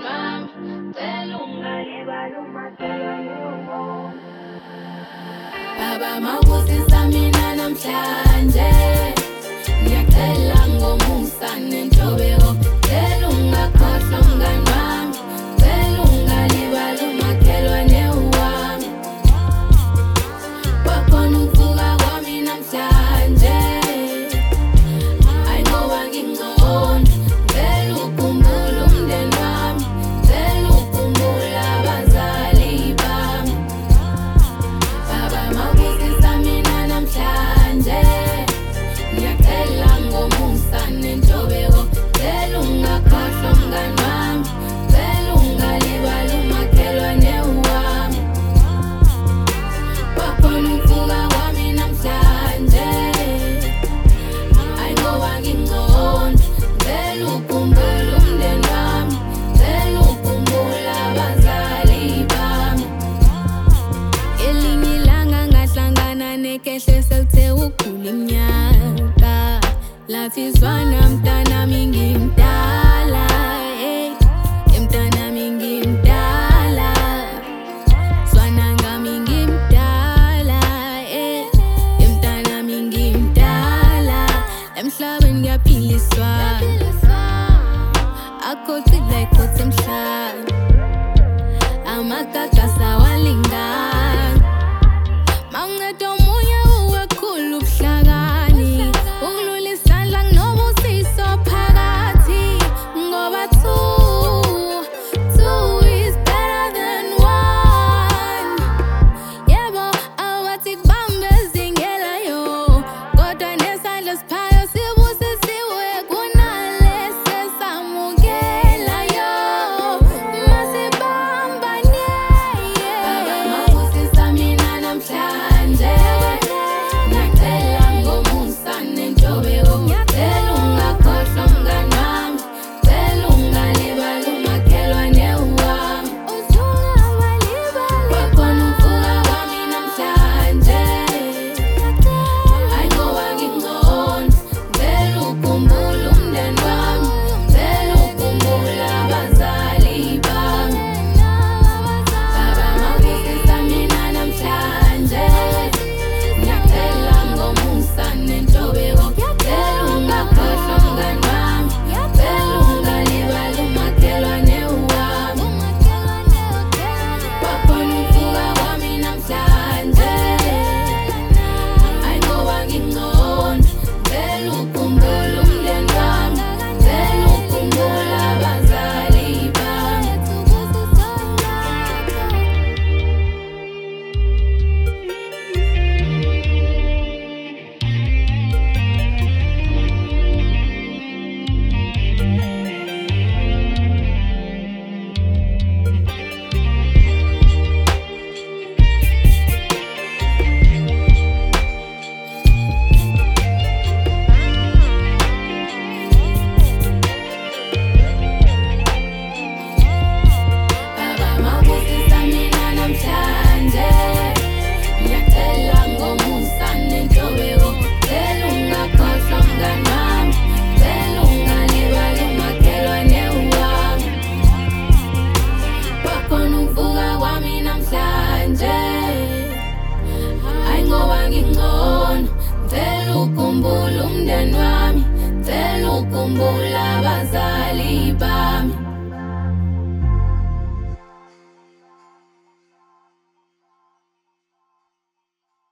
wami, cela ungalibali umakhelwane wami. Baba mawusisa mina namhlanje, ngiyacela ngomusa nentobeko, cela ungakhohlwa mngani wami, cela ungalibali umakhelwane wami. Wakhona ukuvuka kwami namhlanje, hayi ngoba ngingcono, cela ukhumbule umndeni wami, cela ukhumbule abazali bami. Baba mawusisa mina namhlanje, ngiyacela ngomusa nentobeko, cela ungakhohlwa mngani wami, cela ungalibali umakhelwane wami. Wakhona ukuvuka kwami namhlanje, hayi ngoba ngingcono, cela ukhumbule umndeni wami, cela ukhumbule abazali bami. Elinye ilanga ngahlangana nekehle selithe ukhula iminyaka, lathi zwana mntanami ngimdala, mntanami ngimdala, zwana ngami ngimdala, mntanami ngimdala, emhlabeni ngiyaphiliswa, akhothile khothe emhlabeni, amagagasi awalingani. Mawunceda omunye uwekhulu ubuhlakani, ukulula isandla kunobusiso phakathi, ngoba two is better than one. Yebo awathi kubambe zingelayo, kodwa nesandla siphayo sibusisiwe kunalesi esamukelayo. Masibambane, Baba mawusisa mina namhlanje, ngiyacela ngomusa nentobeko, cela ungakhohlwa mngani wami, cela ungalibali umakhelwane wami. Wakhona ukuvuka kwami namhlanje, hayi ngoba ngingcono, cela ukhumbule umndeni wami, cela ukhumbule abazali bami. Baba mawusisa mina namhlanje, ngiyacela ngomusa nentobeko, cela ungakhohlwa mngani wami, cela ungalibali umakhelwane wami. Wakhona ukuvuka kwami namhlanje, hayi ngoba ngingcono, cela ukhumbule umndeni wami, cela ukhumbule abazali bami. Baba mawusisa mina namhlanje, ngiyacela ngomusa nentobeko, cela ungakhohlwa mngani wami, cela ungalibali umakhelwane wami. Wakhona ukuvuka kwami namhlanje, hayi ngoba ngingcono, cela ukhumbule umndeni wami, cela ukhumbule abazali bami.